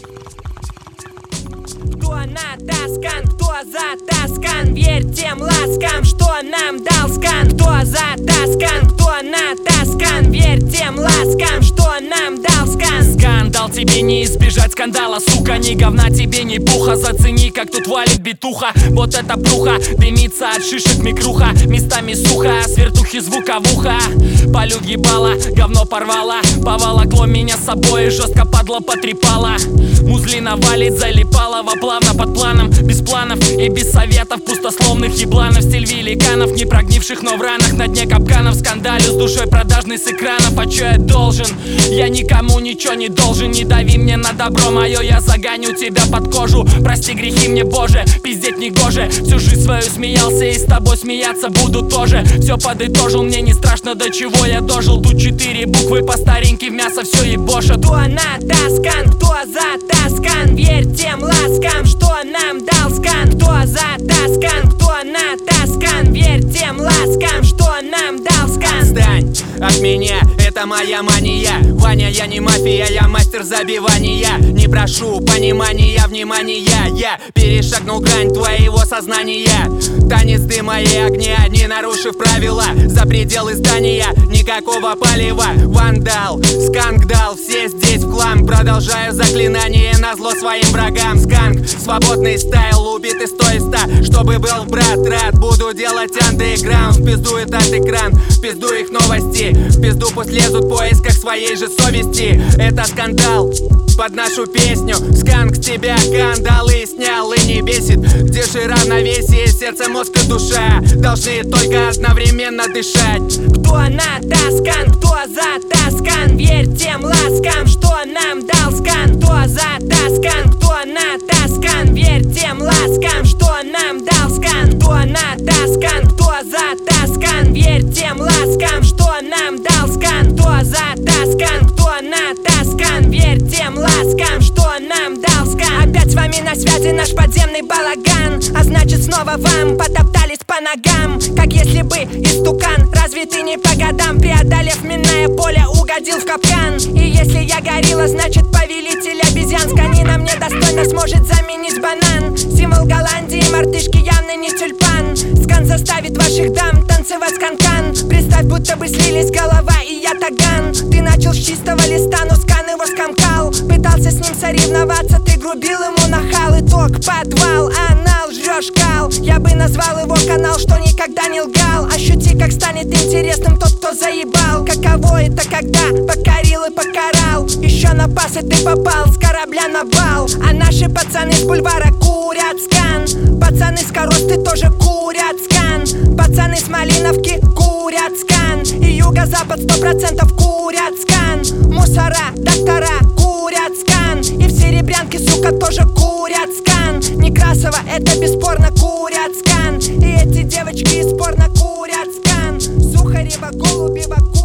Кто натаскан, кто затаскан, верь тем ласкам, что нам дал скан. Кто затаскан, кто натаскан, верь тем ласкам, что нам дал скан. Скандал, тебе не избежать скандала, сука. Ни говна тебе, ни пуха. Зацени, как тут валит битуха. Вот это бруха, дымится от шишек микруха. Местами сухо, с вертухи звуковуха. Полют ебала, говно порвала. Поволокло меня с собой, жестко падла потрепала. Музлина валит, залипалова плавно под планом. Без планов и без советов пустословных ебланов. Стиль великанов, не прогнивших, но в ранах. На дне капканов скандалю с душой продажной с экранов. А чё я должен? Я никому ничего не должен. Не дави мне на добро мое, я загоню тебя под кожу. Прости грехи мне, Боже, пиздеть не гоже. Всю жизнь свою смеялся и с тобой смеяться буду тоже. Все подытожил, мне не страшно, до чего я дожил. Тут 4 буквы по старинке, в мясо все ебошат. Кто натаскан, кто затаскан, верь тем ласкам, что нам дал скан. Кто затаскан, кто натаскан, верь тем ласкам, что нам дал скан. Отстань от меня, это моя мания. Ваня, я не мафия, я мастер забивания. Не прошу понимания, внимания. Я перешагнул грань твоего сознания. Танец дыма и огня, не нарушив правила. За пределы здания, никакого палева. Вандал, сканк дал, все здесь в хлам. Продолжаю заклинание назло своим врагам. Сканк, свободный стайл, убитый с тоиста. Чтобы был брат рад, буду делать андеграунд. В пизду этот экран, в пизду их новости. В пизду пусть лезут в поисках своей же совести. Это скандал под нашу песню. Сканк с тебя кандалы снял и не бесит. Где же равновесие, сердце, мозг и душа должны только одновременно дышать. Кто натаскан, кто затаскан, верь тем ласкам, что нам дал скан. Кто затаскан, кто натаскан, верь тем ласкам, что нам дал скан. Кто натаскан, кто затаскан, верь тем ласкам, что нам дал скан. Кто затаскан, кто натаскан, верь тем ласкам, что нам дал скан. Опять с вами на связи наш подземный балаган, а значит снова вам потоптались по ногам. Как если бы истукан, разве ты не по годам, преодолев минное поле, угодил в капкан? И если я горилла, значит повелитель обезьян с канином недостойно сможет заменить банан. Символ Голландии, мартышки явно не тюльпан. Скан заставит ваших дам танцевать сканкан. Представь, будто бы слились голова и ятаган. Ты начал с чистого листа, но скан его скомкал. Пытался с ним соревноваться, ты грубил ему нахал. Итог, подвал, анал, жрешь кал. Я бы назвал его канал, что никогда не лгал. Ощути, как станет интересным тот, кто заебал. Каково это, когда покорил и покарал. Еще на пас и ты попал с корабля на бал. А наши пацаны с бульвара курят скан. Пацаны с коросты тоже курят скан. Пацаны с Малиновки курят скан. И юго-запад 100% курят скан. Мусора, доктора курят скан. И в Серебрянке, сука, тоже курят скан. Некрасова, это бесспорно курят скан. И эти девочки спорно курят скан. Сухарева, Голубева курят.